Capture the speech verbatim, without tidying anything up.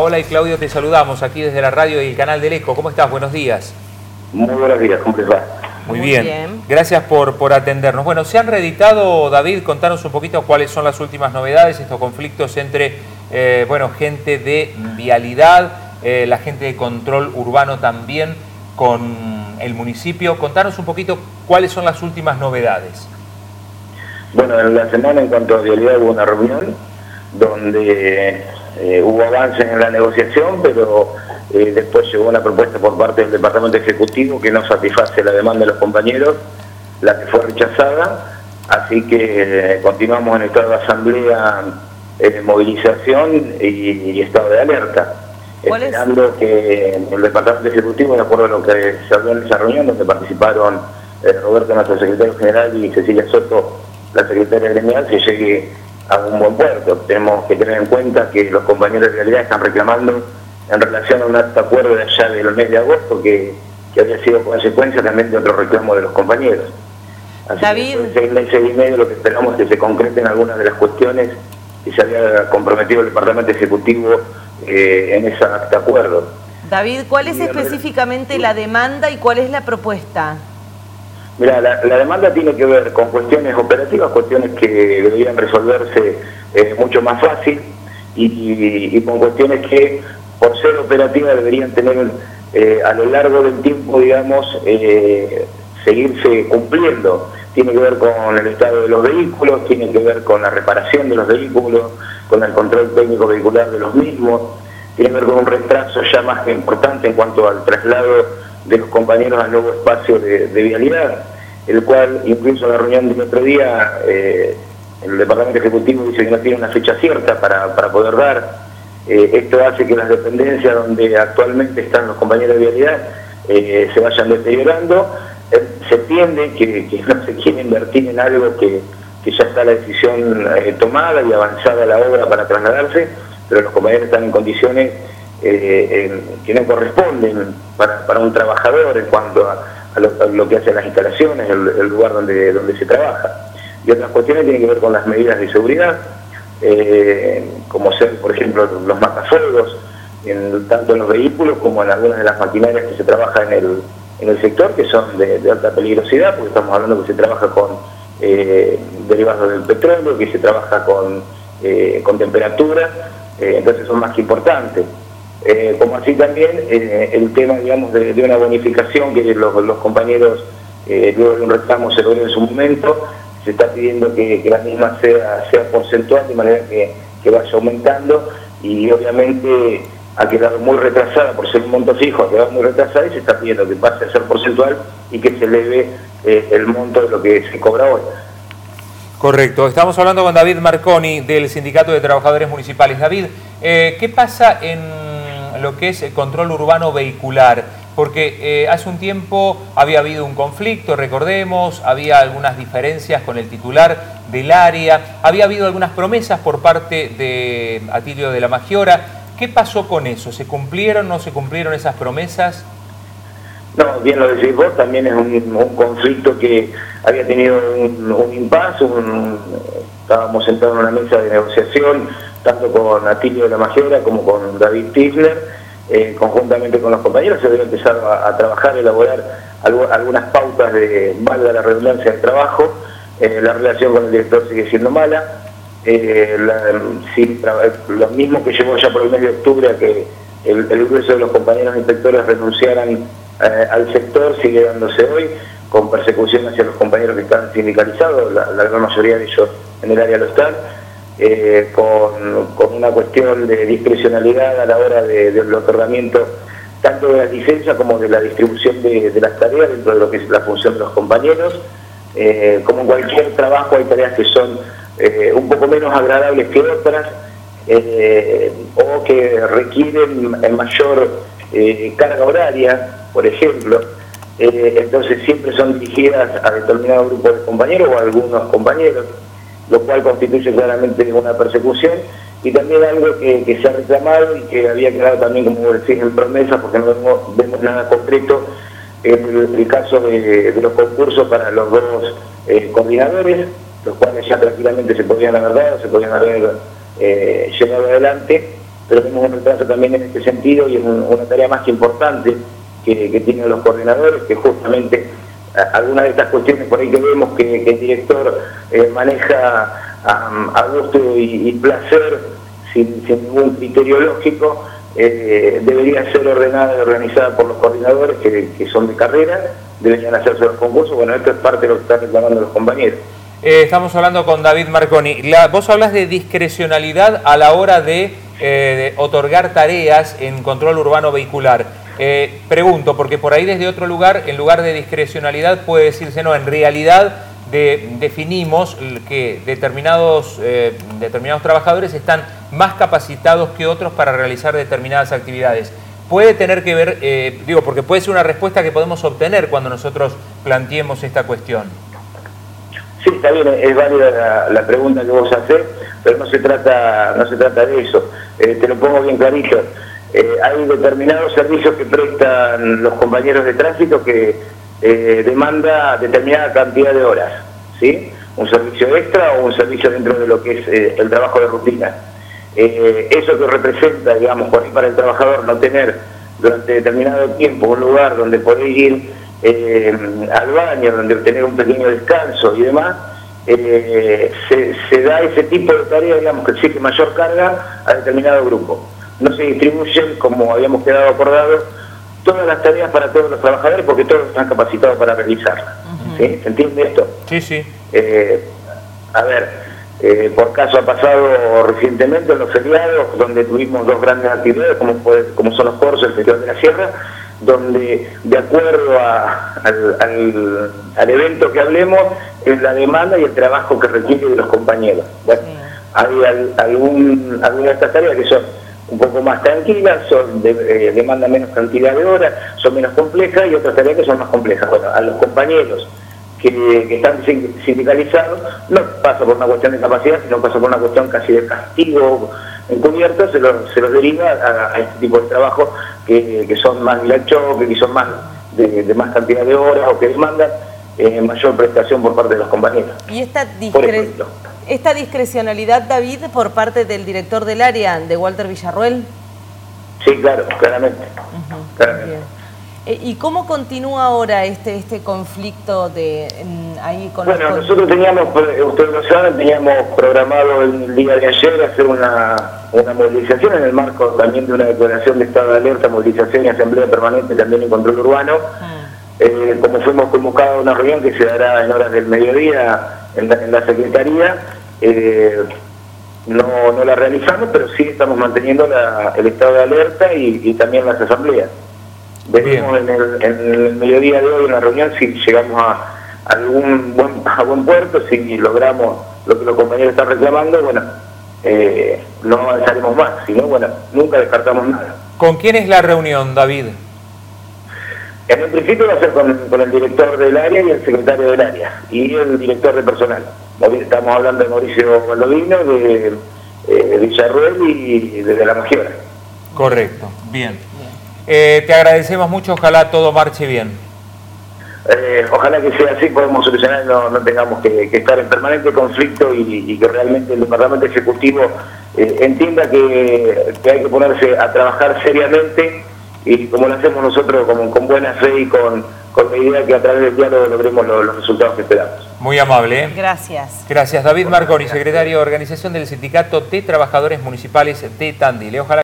Paola y Claudio te saludamos aquí desde la radio y el canal del Eco. ¿Cómo estás? Buenos días. Muy buenos días, ¿cómo les va? Muy, Muy bien. bien, gracias por, por atendernos. Bueno, se han reeditado, David, contanos un poquito cuáles son las últimas novedades, estos conflictos entre, eh, bueno, gente de vialidad, eh, la gente de control urbano también con el municipio. Contanos un poquito cuáles son las últimas novedades. Bueno, en la semana en cuanto a vialidad hubo una reunión donde eh, hubo avances en la negociación, pero eh, después llegó una propuesta por parte del Departamento Ejecutivo que no satisface la demanda de los compañeros, la que fue rechazada, así que eh, continuamos en estado de asamblea, eh, movilización y, y estado de alerta, esperando que el Departamento Ejecutivo, de acuerdo a lo que se habló en esa reunión, donde participaron eh, Roberto, nuestro secretario general, y Cecilia Soto, la secretaria gremial, se llegue a un buen puerto. Tenemos que tener en cuenta que los compañeros de realidad están reclamando en relación a un acto de acuerdo de allá del mes de agosto que, que había sido consecuencia también de otro reclamo de los compañeros. Así David, que en seis meses y medio lo que esperamos es que se concreten algunas de las cuestiones que se había comprometido el Departamento Ejecutivo eh, en ese acto de acuerdo. David, ¿cuál es específicamente la demanda y cuál es la propuesta? Mira, la, la demanda tiene que ver con cuestiones operativas, cuestiones que deberían resolverse eh, mucho más fácil y, y, y con cuestiones que, por ser operativas, deberían tener eh, a lo largo del tiempo, digamos, eh, seguirse cumpliendo. Tiene que ver con el estado de los vehículos, tiene que ver con la reparación de los vehículos, con el control técnico vehicular de los mismos, tiene que ver con un retraso ya más que importante en cuanto al traslado de los compañeros al nuevo espacio de, de vialidad, el cual incluso en la reunión del otro día eh, el Departamento Ejecutivo dice que no tiene una fecha cierta para, para poder dar. Eh, esto hace que las dependencias donde actualmente están los compañeros de vialidad eh, se vayan deteriorando. Eh, se entiende que, que no se quiere invertir en algo que, que ya está la decisión eh, tomada y avanzada la obra para trasladarse, pero los compañeros están en condiciones Eh, eh, que no corresponden para, para un trabajador en cuanto a, a, lo, a lo que hacen las instalaciones, el, el lugar donde, donde se trabaja. Y otras cuestiones tienen que ver con las medidas de seguridad, eh, como ser, por ejemplo, los matafuegos, en, tanto en los vehículos como en algunas de las maquinarias que se trabaja en el, en el sector, que son de, de alta peligrosidad, porque estamos hablando que se trabaja con eh, derivados del petróleo, que se trabaja con, eh, con temperatura, eh, entonces son más que importantes. Eh, como así también eh, el tema, digamos, de, de una bonificación que los, los compañeros, eh, luego de un reclamo se logró en su momento, se está pidiendo que, que la misma sea, sea porcentual, de manera que, que vaya aumentando, y obviamente ha quedado muy retrasada por ser un monto fijo, ha quedado muy retrasada y se está pidiendo que pase a ser porcentual y que se eleve eh, el monto de lo que se cobra hoy. Correcto. Estamos hablando con David Marconi del Sindicato de Trabajadores Municipales. David, eh, ¿qué pasa en lo que es el control urbano vehicular? Porque eh, hace un tiempo había habido un conflicto, recordemos, había algunas diferencias con el titular del área, había habido algunas promesas por parte de Atilio de la Maggiora. ¿Qué pasó con eso? ¿Se cumplieron, no se cumplieron esas promesas? No, bien lo decís vos, también es un, un conflicto que había tenido un, un impasse, un, estábamos sentados en una mesa de negociación, tanto con Atilio de la Maggiora como con David Tisler, eh, conjuntamente con los compañeros se había empezado a, a trabajar, a elaborar algo, algunas pautas de, valga la redundancia, de trabajo. Eh, la relación con el director sigue siendo mala, eh, la, sí, lo mismo que llevó ya por el mes de octubre a que el, el grueso de los compañeros inspectores renunciaran eh, al sector, sigue dándose hoy, con persecución hacia los compañeros que están sindicalizados, la, la gran mayoría de ellos en el área lo están. Eh, con, con una cuestión de discrecionalidad a la hora de, del otorgamiento tanto de las licencias como de la distribución de, de las tareas dentro de lo que es la función de los compañeros. Eh, como en cualquier trabajo hay tareas que son eh, un poco menos agradables que otras, eh, o que requieren mayor eh, carga horaria, por ejemplo. Eh, entonces siempre son dirigidas a determinado grupo de compañeros o a algunos compañeros, lo cual constituye claramente una persecución, y también algo que, que se ha reclamado y que había quedado también, como vos decís, en promesa, porque no vemos, vemos nada concreto, el, el caso de, de los concursos para los dos eh, coordinadores, los cuales ya tranquilamente se podían haber dado, se podían haber eh, llevado adelante, pero tenemos un retraso también en este sentido y es una tarea más importante que, que tienen los coordinadores, que justamente algunas de estas cuestiones por ahí que vemos que, que el director eh, maneja um, a gusto y, y placer sin, sin ningún criterio lógico, eh, debería ser ordenada y organizada por los coordinadores que, que son de carrera, deberían hacerse los concursos. Bueno, esto es parte de lo que están reclamando los compañeros. Eh, estamos hablando con David Marconi. La, vos hablas de discrecionalidad a la hora de, eh, de otorgar tareas en control urbano vehicular. Eh, pregunto, porque por ahí desde otro lugar, en lugar de discrecionalidad puede decirse, no, en realidad de, definimos que determinados, eh, determinados trabajadores están más capacitados que otros para realizar determinadas actividades. Puede tener que ver, eh, digo, porque puede ser una respuesta que podemos obtener cuando nosotros planteemos esta cuestión. Sí, está bien, es válida la, la pregunta que vos hacés, pero no se trata, no se trata de eso. Eh, te lo pongo bien clarito. Eh, hay determinados servicios que prestan los compañeros de tránsito que eh, demanda determinada cantidad de horas, ¿sí? Un servicio extra o un servicio dentro de lo que es eh, el trabajo de rutina. Eh, eso que representa, digamos, por ahí para el trabajador no tener durante determinado tiempo un lugar donde poder ir eh, al baño, donde tener un pequeño descanso y demás, eh, se, se da ese tipo de tareas, digamos, que exige mayor carga a determinado grupo. No se distribuyen, como habíamos quedado acordado, todas las tareas para todos los trabajadores porque todos están capacitados para realizarlas. Uh-huh. ¿Sí? ¿Se entiende esto? Sí, sí. Eh, a ver, eh, por caso ha pasado recientemente en los feriados, donde tuvimos dos grandes actividades, como, puede, como son los cursos, el Festival de la Sierra, donde de acuerdo a, al, al, al evento que hablemos, es la demanda y el trabajo que requiere de los compañeros. Bueno, sí. Hay al, algún, algunas de estas tareas que son un poco más tranquilas, son de, eh, demandan menos cantidad de horas, son menos complejas, y otras tareas que son más complejas. Bueno, a los compañeros que, que están sindicalizados no pasa por una cuestión de capacidad, sino pasa por una cuestión casi de castigo encubierto, se los, se los deriva a, a este tipo de trabajo que, que son más de choque, que son más de, de más cantidad de horas o que demandan eh, mayor prestación por parte de los compañeros. Y esta discre Esta discrecionalidad, David, por parte del director del área, de Walter Villarruel. Sí, claro, claramente. Uh-huh. claramente. Eh, ¿Y cómo continúa ahora este este conflicto de en, ahí con Bueno, los... nosotros teníamos, ustedes lo saben, teníamos programado el día de ayer hacer una, una movilización en el marco también de una declaración de estado de alerta, movilización y asamblea permanente también en control urbano. Uh-huh. eh, como fuimos convocados a una reunión que se dará en horas del mediodía en la, en la Secretaría, Eh, no, no la realizamos, pero sí estamos manteniendo la, el estado de alerta y, y también las asambleas. Veremos en el, en el mediodía de hoy en la reunión si llegamos a, a algún buen, a buen puerto, si logramos lo que los compañeros están reclamando, bueno, eh, no avanzaremos más, sino bueno, nunca descartamos nada. ¿Con quién es la reunión, David? En el principio va a ser con, con el director del área y el secretario del área, y el director de personal. Estamos hablando de Mauricio Baldovino, de, eh, de Villarruel y de, de La Magiora. Correcto, bien. bien. Eh, te agradecemos mucho, ojalá todo marche bien. Eh, ojalá que sea así, podemos solucionar, no, no tengamos que, que estar en permanente conflicto y, y que realmente el Departamento Ejecutivo eh, entienda que, que hay que ponerse a trabajar seriamente y como lo hacemos nosotros, como, con buena fe y con, con la idea que a través del diálogo logremos lo, los resultados que esperamos. Muy amable. ¿eh? Gracias. Gracias. David Marconi, secretario de Organización del Sindicato de Trabajadores Municipales de Tandil. Ojalá